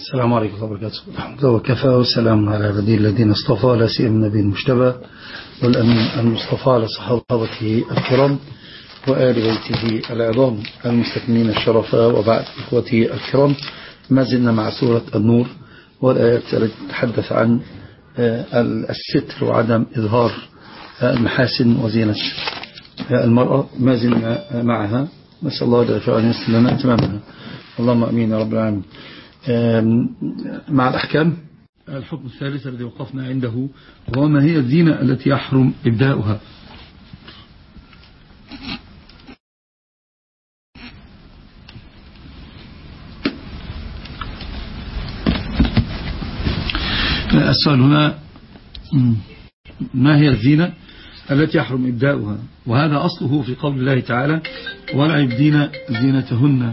السلام عليكم ورحمة الله وبركاته. الحمد لله وكفى والسلام على عباده الذين اصطفى لا سيما النبي المجتبى والأمين المصطفى على صحابته الكرام وآل بيته العظام المستكملين الشرفاء. وبعد إخوتي الكرام، ما زلنا مع سورة النور والآيات التي تتحدث عن الستر وعدم إظهار المحاسن وزينة المرأة. ما زلنا معها، نسأل الله جل وعلا أن يسر لنا أتمامها، اللهم أمين يا رب العالمين. مع الأحكام، الحكم الثالث الذي وقفنا عنده وهو ما هي الزينة التي يحرم إبداؤها. السؤال هنا: ما هي الزينة التي يحرم إبداؤها؟ وهذا أصله في قول الله تعالى: ولا يبدين زينتهن.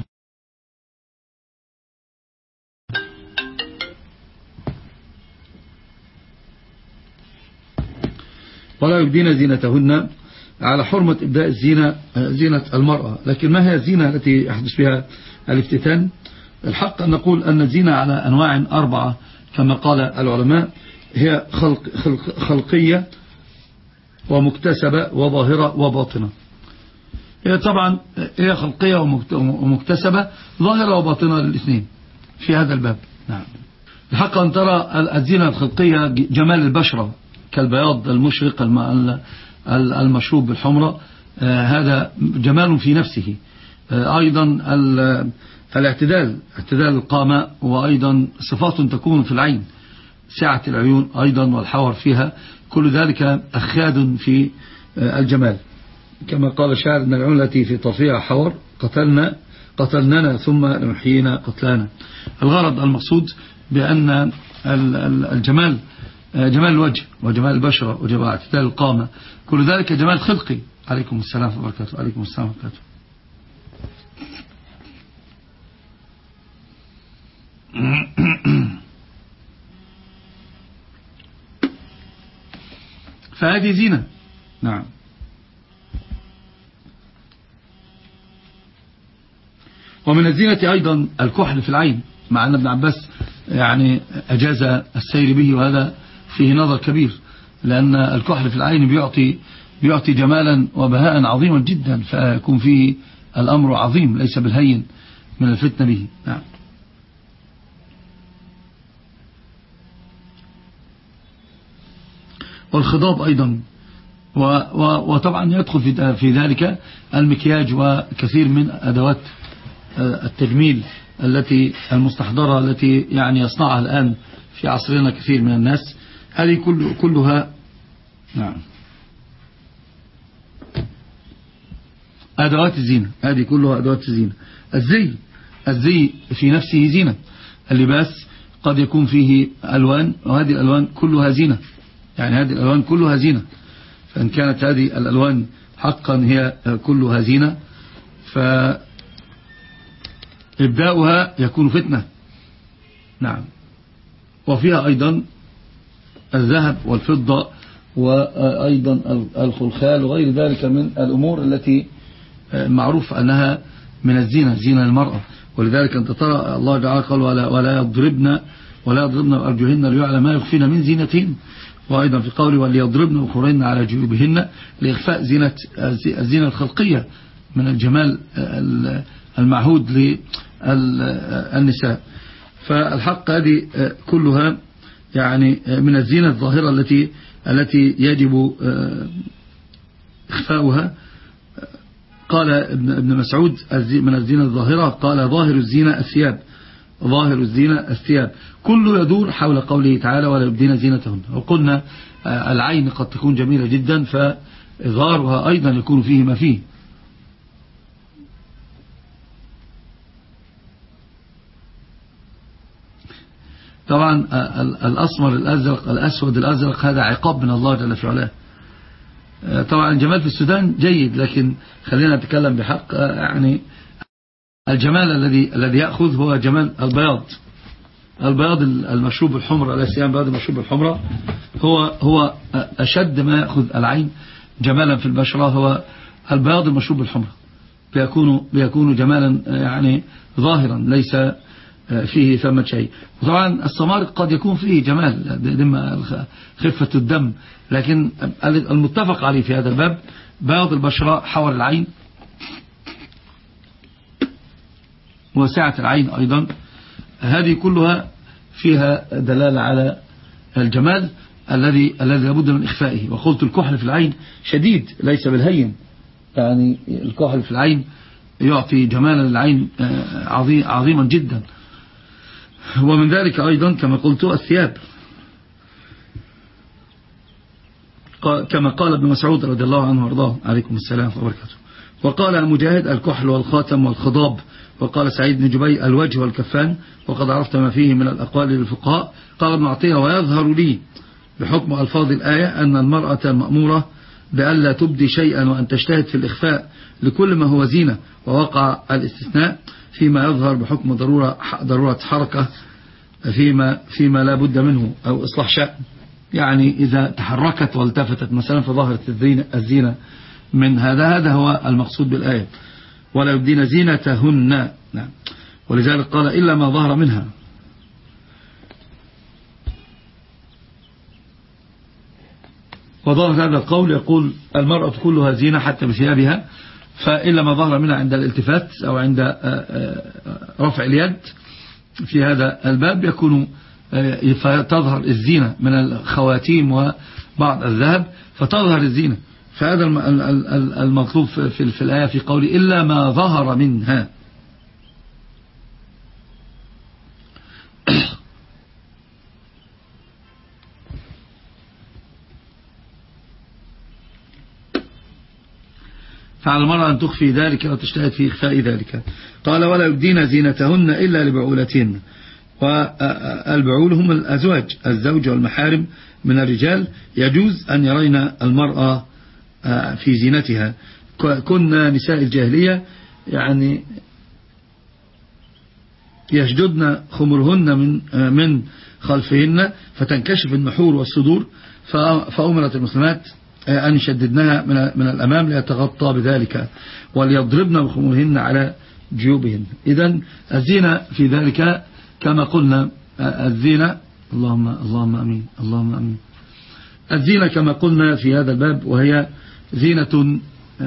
ولا يبدين زينتهن على حرمة إبداء زينة المرأة. لكن ما هي الزينة التي يحدث بها الافتتان؟ الحق أن نقول أن الزينة على أنواع 4 كما قال العلماء: هي خلقية ومكتسبة وظاهرة وباطنة. هي طبعا هي خلقية ومكتسبة، ظاهرة وباطنة للاثنين في هذا الباب. نعم، الحق أن ترى الزينة الخلقية جمال البشرة كالبياض المشرق المشروب بالحمرة، هذا جمال في نفسه. أيضا اعتدال القامة، وأيضا صفات تكون في العين، سعة العيون أيضا والحور فيها، كل ذلك أخاد في الجمال. كما قال الشاعر: إن العيون التي في طرفها حور قتلننا ثم نحيينا قتلانا. الغرض المقصود بأن الجمال جمال الوجه وجمال البشرة وجمال اعتدال القامة، كل ذلك جمال خلقي. عليكم السلام وبركاته. عليكم السلام وبركاته. فهذه زينة. نعم. ومن الزينة أيضا الكحل في العين، مع أن ابن عباس يعني أجاز السير به، وهذا فيه نظر كبير، لأن الكحل في العين بيعطي جمالا وبهاء عظيما جدا، فيكون فيه الأمر عظيم ليس بالهين من الفتنة به. نعم. والخضاب أيضا، وطبعا يدخل في ذلك المكياج وكثير من أدوات التجميل المستحضرة التي يعني يصنعها الآن في عصرنا كثير من الناس. هذه كلها نعم أدوات الزينة. هذه كلها أدوات الزينة. الزي في نفسه زينة. اللباس قد يكون فيه ألوان، وهذه الألوان كلها زينة. يعني هذه الألوان كلها زينة، فإن كانت هذه الألوان حقا هي كلها زينة، فإبداؤها يكون فتنة. نعم. وفيها أيضا الذهب والفضة، وأيضا الخلخال وغير ذلك من الأمور التي معروف أنها من الزينة، زينة المرأة. ولذلك أنت ترى الله تعالى قال: ولا يضربن بأرجلهن ليعلم ما يخفين من زينتهن. وأيضا في قوله: وليضربن بخورهن على جيوبهن لإخفاء الزينة الخلقية من الجمال المعهود للنساء. فالحق هذه كلها يعني من الزينة الظاهرة التي يجب إخفاؤها. قال ابن مسعود: من الزينة الظاهرة، قال: ظاهر الزينة الثياب. كله يدور حول قوله تعالى: ولا يبدين زينتهن. وقلنا العين قد تكون جميلة جدا، فإظهارها أيضا يكون فيه ما فيه. طبعا الأسمر الأزرق الأسود الأزرق هذا عقاب من الله جل في علاه. طبعا الجمال في السودان جيد، لكن خلينا نتكلم بحق. يعني الجمال الذي يأخذ هو جمال البياض المشروب بالحمرة، لا سيما البياض المشروب بالحمرة هو أشد ما يأخذ العين جمالا في البشرة، هو البياض المشروب بالحمرة. بيكون جمالا يعني ظاهرا، ليس فيه ثمة شيء. وطبعا السمارق قد يكون فيه جمال خفة الدم، لكن المتفق عليه في هذا الباب بياض البشرة حول العين وسعة العين أيضا، هذه كلها فيها دلالة على الجمال الذي لابد من إخفائه. وقلت الكحل في العين شديد ليس بالهين، يعني الكحل في العين يعطي جمالا للعين عظيما جدا. ومن ذلك أيضا كما قلت الثياب، كما قال ابن مسعود رضي الله عنه وارضاه عليكم السلام وبركاته. وقال مجاهد الكحل والخاتم والخضاب. وقال سعيد بن جبير الوجه والكفان. وقد عرفت ما فيه من الأقوال للفقهاء. قال ابن عطية ويظهر لي بحكم ألفاظ الآية أن المرأة المأمورة بألا تبدي شيئا وأن تجتهد في الإخفاء لكل ما هو زينة، ووقع الاستثناء فيما يظهر بحكم ضرورة حركة فيما لا بد منه أو إصلاح شأن، يعني إذا تحركت والتفتت مثلا فظهرت الزينة من هذا هو المقصود بالآية. ولا يبدين زينتهن. نعم. ولذلك قال إلا ما ظهر منها. وظهر هذا القول يقول المرأة كلها زينة حتى بثيابها، فإلا ما ظهر منها عند الالتفات أو عند رفع اليد في هذا الباب يكون فتظهر الزينة من الخواتيم وبعض الذهب فتظهر الزينة. فهذا المطلوب في الآية في قول إلا ما ظهر منها. فعلى المرأة أن تخفي ذلك وتجتهد في إخفاء ذلك. قال ولا يبدين زينتهن إلا لبعولتهن. والبعول هم الأزواج، الزوج والمحارم من الرجال يجوز أن يرين المرأة في زينتها. كنا نساء الجاهلية يعني يشددن خمرهن من خلفهن فتنكشف النحور والصدور، فأمرت المسلمات أن يشددنها من الأمام ليتغطى بذلك، وليضربن بخمرهن على جيوبهن. إذن الزينة في ذلك كما قلنا الزينة اللهم أمين اللهم أمين. الزينة كما قلنا في هذا الباب وهي زينة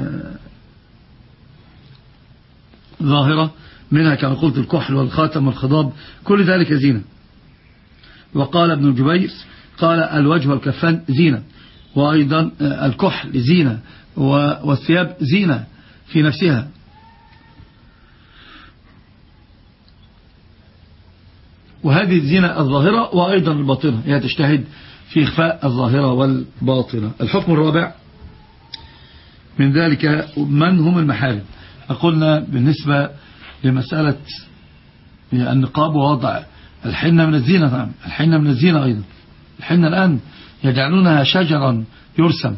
ظاهرة، منها كما قلت الكحل والخاتم والخضاب، كل ذلك زينة. وقال ابن جبير قال الوجه والكفان زينة، وأيضا الكحل زينة، والثياب زينة في نفسها. وهذه الزينة الظاهرة وأيضا الباطنة، هي تجتهد في إخفاء الظاهرة والباطنة. الحكم الرابع من ذلك من هم المحارم. قلنا بالنسبة لمسألة النقاب ووضع الحنة من الزينة. نعم الحنة من الزينة أيضا. الحنة الآن يجعلونها شجرا يرسم.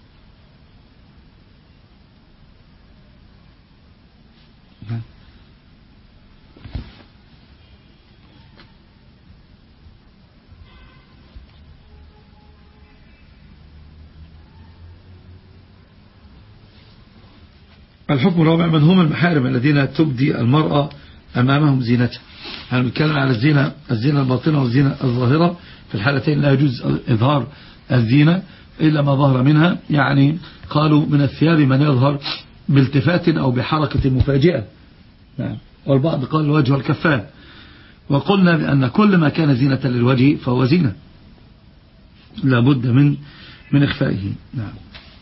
الحكم الرابع من هم المحارم الذين تبدي المرأة أمامهم زينتها. يعني بنتكلم على الزينة الباطنة والزينة الظاهرة. في الحالتين لا يجوز إظهار الزينة إلا ما ظهر منها. يعني قالوا من الثياب من يظهر بالتفات أو بحركة مفاجئة. والبعض قال الوجه والكفان. وقلنا بأن كل ما كان زينة للوجه فهو زينة لابد من إخفائه. نعم.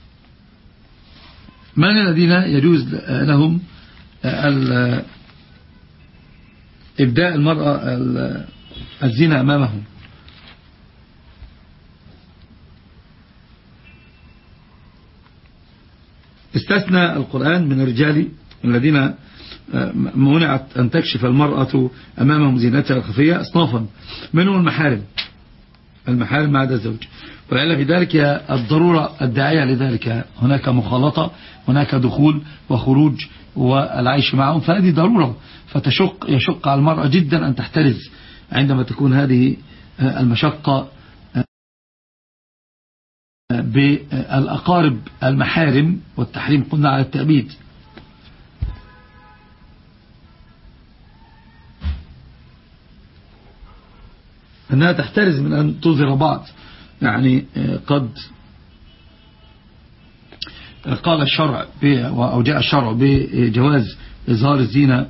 من الذين يجوز لهم إبداء المرأة الزينة أمامهم؟ استثنى القرآن من الرجال الذين منعت أن تكشف المرأة أمامهم زينتها الخفية أصنافا، منهم المحارم ما عدا الزوج. والعلة في ذلك هي الضرورة الداعية لذلك. هناك مخالطة، هناك دخول وخروج والعيش معهم، فهذه ضرورة يشق على المرأة جدا أن تحترز عندما تكون هذه المشقة بالأقارب المحارم. والتحريم قلنا على التأبيد. أنها تحترز من أن تظهر بعض. يعني قد قال الشرع أو جاء الشرع بجواز إظهار الزينة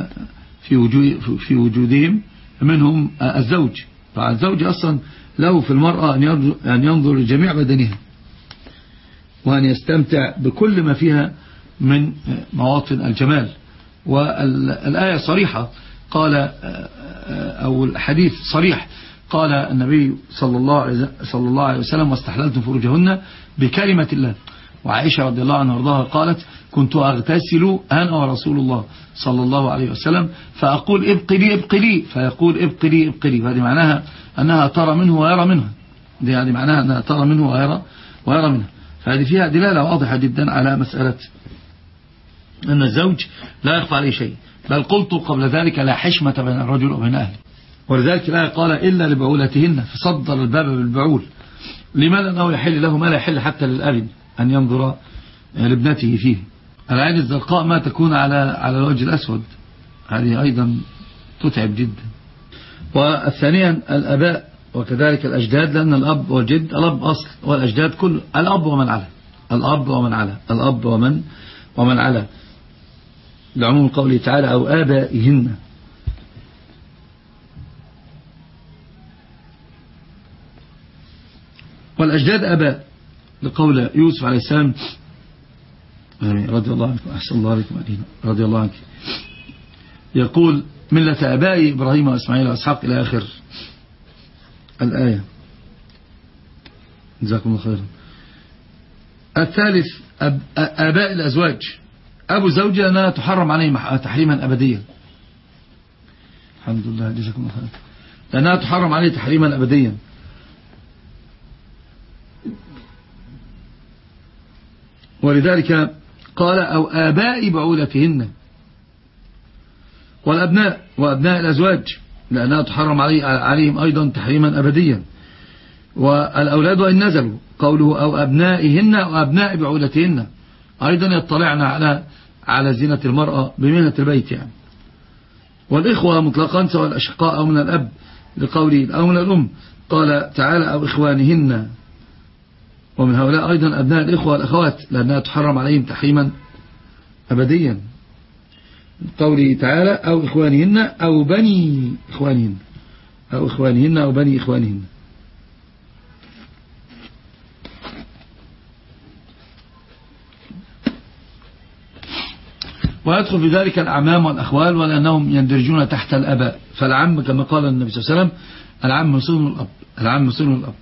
في وجودهم، منهم الزوج. فالزوج أصلا له في المرأة أن ينظر لجميع بدنها وأن يستمتع بكل ما فيها من مواطن الجمال. والآية صريحة، قال أو الحديث صريح، قال النبي صلى الله عليه وسلم: واستحللتم فروجهن بكلمة الله. وعائشة رضي الله عنها وارضاها قالت: كنت أغتسل أنا ورسول الله صلى الله عليه وسلم فأقول ابقي لي ابقي لي، فيقول ابقي لي ابقي لي. فهذه معناها أنها ترى منه ويرى منها، يعني معناها أنها ترى منه ويرى منها. فهذه فيها دلالة واضحة جدا على مسألة أن الزوج لا يخفى عليه شيء. بل قلت قبل ذلك: لا حشمة بين الرجل وبين أهله. ولذلك لا قال إلا لبعولتهن، فصدر الباب بالبعول. لماذا؟ أنه يحل له ما لا يحل حتى للأب أن ينظر لابنته فيه. العين الزرقاء ما تكون على الوجه الأسود، هذه أيضا تتعب جدا. والثانيا الأباء وكذلك الأجداد، لأن الأب والجد الأب أصل، والأجداد كل الأب ومن على الأب ومن على لعموم قوله تعالى: أو آبائهن. والأجداد أباء، لقول يوسف عليه السلام رضي الله عنكم، أحسن الله عليكم رضي الله عنك، يقول: ملة آبائي إبراهيم وإسماعيل وإسحاق إلى آخر الآية. جزاكم الله خيرا. الثالث آباء الأزواج. أبو زوجة لأنها تحرم عليه تحريما أبديا. الحمد لله، جزاكم الله خيرا. لأنها تحرم عليه تحريما أبديا. ولذلك قال: أو آباء بعولتهن. والأبناء وأبناء الأزواج لأنها تحرم عليهم أيضا تحريما أبديا. والأولاد وإن نزلوا، قوله: أو أبنائهن وأبناء بعولتهن، أيضا يطلعنا على زينة المرأة بمهنة البيت يعني. والإخوة مطلقا، سواء الأشقاء أو من الأب، لقوله: أو من الأم، قال تعالى: أو إخوانهن. ومن هؤلاء أيضا أبناء الإخوة والأخوات لأنها تحرم عليهم تحريما أبديا، قوله تعالى: أو إخوانهن أو بني إخوانهن، أو إخوانهن أو بني إخوانهن. ويدخل في ذلك الأعمام والأخوال، ولأنهم يندرجون تحت الأباء. فالعم كما قال النبي صلى الله عليه وسلم: العم صون الأب، العم صون الأب.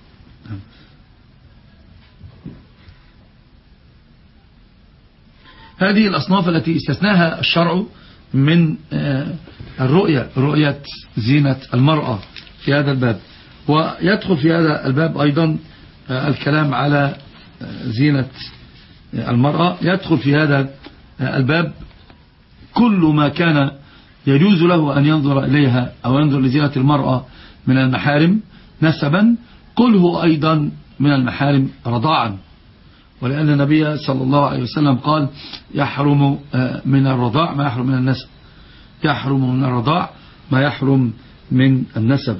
هذه الأصناف التي استثناها الشرع من رؤية زينة المرأة في هذا الباب. ويدخل في هذا الباب أيضا الكلام على زينة المرأة. يدخل في هذا الباب كل ما كان يجوز له أن ينظر إليها أو ينظر لزينة المرأة من المحارم نسبا، قل هو أيضا من المحارم رضاعا. ولأن النبي صلى الله عليه وسلم قال: يحرم من الرضاع ما يحرم من النسب، يحرم من الرضاع ما يحرم من النسب.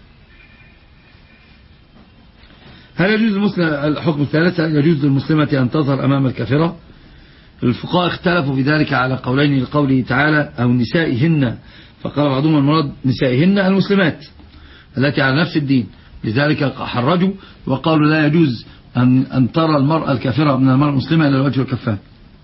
هل يجوز الحكم الثالث: يجوز للمسلمة أن تظهر أمام الكافرة؟ الفقهاء اختلفوا في ذلك على قولين، لقوله تعالى: أو نسائهن، فقال بعضهم المراد نسائهن المسلمات التي على نفس الدين، لذلك حرجوا وقالوا لا يجوز أن ترى المرأة الكافرة من المرأة المسلمة إلى الوجه والكفان.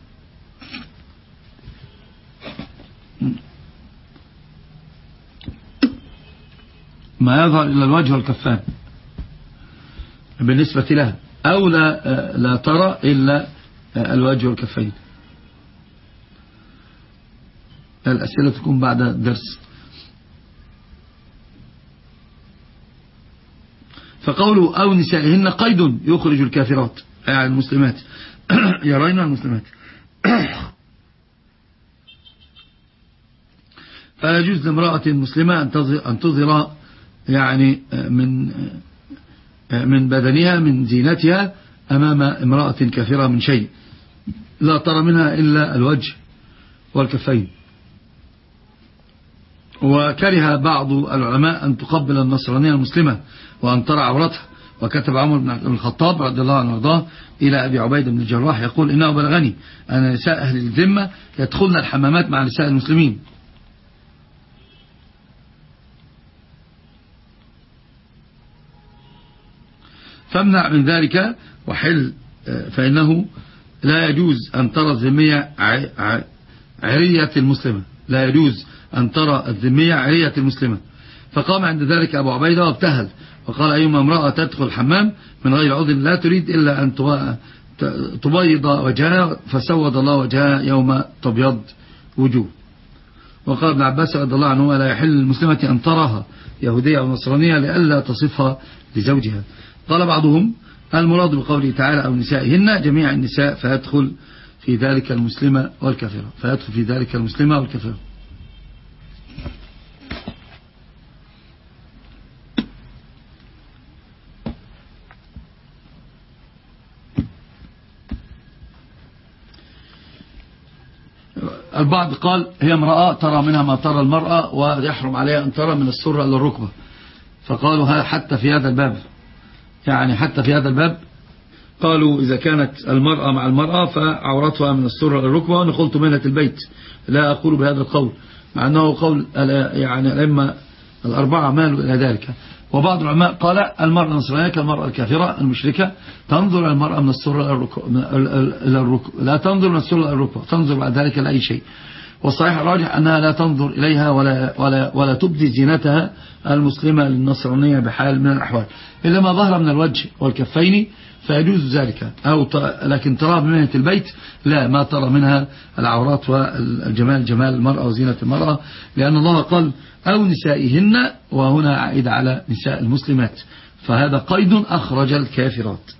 ما يظهر إلى الوجه والكفان بالنسبة لها، أو لا ترى إلا الوجه والكفين. الأسئلة تكون بعد الدرس. فقوله أو نسائهن قيد يخرج الكافرات، يعني المسلمات يرين المسلمات. فلا يجوز لامرأة مسلمة أن تظهر يعني من بدنها من زينتها أمام امرأة كافرة من شيء، لا ترى منها إلا الوجه والكفين. وكره بعض العلماء أن تقبل النصرانية المسلمة وأن ترى عورتها. وكتب عمر بن الخطاب رضي الله عنه وارضاه إلى أبي عبيدة بن الجراح يقول: إنه بلغني أن نساء أهل الذمة يدخلن الحمامات مع نساء المسلمين، فامنع من ذلك وحل، فإنه لا يجوز أن ترى الذمية عرية المسلمة، لا يجوز أن ترى الذمية عرية المسلمة. فقام عند ذلك أبو عبيدة وابتهل وقال: أيما امرأة تدخل الحمام من غير عذر لا تريد إلا أن تبيض وجهها فسود الله وجهها يوم تبيض وجوه. وقال ابن عباس رضي الله عنه: لا يحل للمسلمة أن تراها يهودية أو نصرانية لئلا تصفها لزوجها. قال بعضهم: المراد بقوله تعالى أو نسائهن جميع النساء، فيدخل في ذلك المسلمة والكافرة، فيدخل في ذلك المسلمة والكافرة. البعض قال هي امرأة ترى منها ما ترى المرأة ويحرم عليها أن ترى من السرة إلى الركبة، فقالوا حتى في هذا الباب، يعني حتى في هذا الباب قالوا إذا كانت المرأة مع المرأة فعورتها من السرة إلى الركبة. وأنا قلت منة البيت لا أقول بهذا القول، مع أنه قول يعني الأئمة الأربعة مالوا إلى ذلك. وبعض العلماء قال المرأة النصرانية كالمرأة الكافرة المشركة تنظر المرأة من السرة إلى الركبة، لا تنظر من السرة إلى الركبة، تنظر بعد ذلك لأي شيء. والصحيح الراجح أنها لا تنظر إليها ولا تبدي زينتها المسلمة للنصرانية بحال من الأحوال، إلا ما ظهر من الوجه والكفين فيجوز ذلك، لكن ترى بمنة البيت لا، ما ترى منها العورات والجمال، جمال المرأة وزينة المرأة، لأن الله قال أو نسائهن، وهنا عائد على نساء المسلمات، فهذا قيد أخرج الكافرات.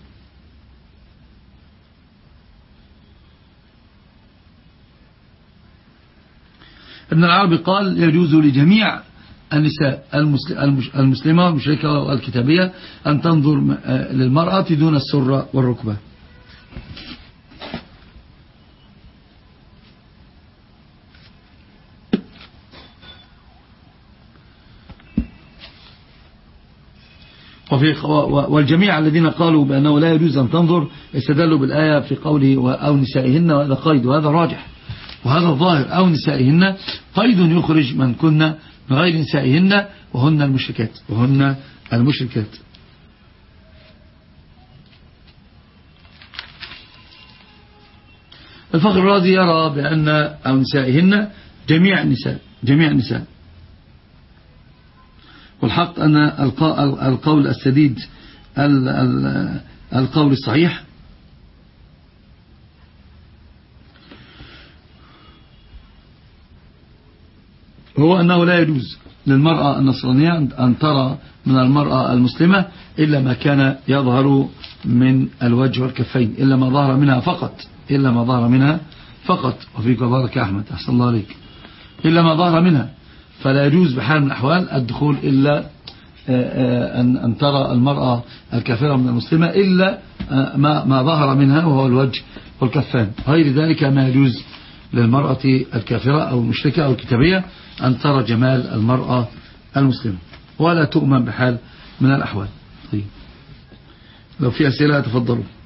ابن العربي قال يجوز لجميع النساء المسلمة والمشركة والكتابية أن تنظر للمرأة دون السرة والركبة. والجميع الذين قالوا بأنه لا يجوز أن تنظر استدلوا بالآية في قوله أو نسائهن، وهذا قيد وهذا راجح وهذا الظاهر. أو نسائهن قيد يخرج من كنا من غير نسائهن وهن المشركات، وهن المشركات. الفخر الرازي يرى بأن أو نسائهن جميع النساء، والحق أن القول السديد القول الصحيح هو أنه لا يجوز للمرأة النصرانية أن ترى من المرأة المسلمة إلا ما كان يظهر من الوجه والكفين، إلا ما ظهر منها فقط، وفيك بارك يا أحمد أحسن الله عليك، إلا ما ظهر منها، فلا يجوز بحال من الأحوال الدخول إلا أن ترى المرأة الكافرة من المسلمة إلا ما ظهر منها وهو الوجه والكفان. غير ذلك ما يجوز للمرأة الكافرة أو المشركة أو الكتابية أن ترى جمال المرأة المسلمة، ولا تؤمن بحال من الأحوال. طيب، لو في أسئلة تفضلوا.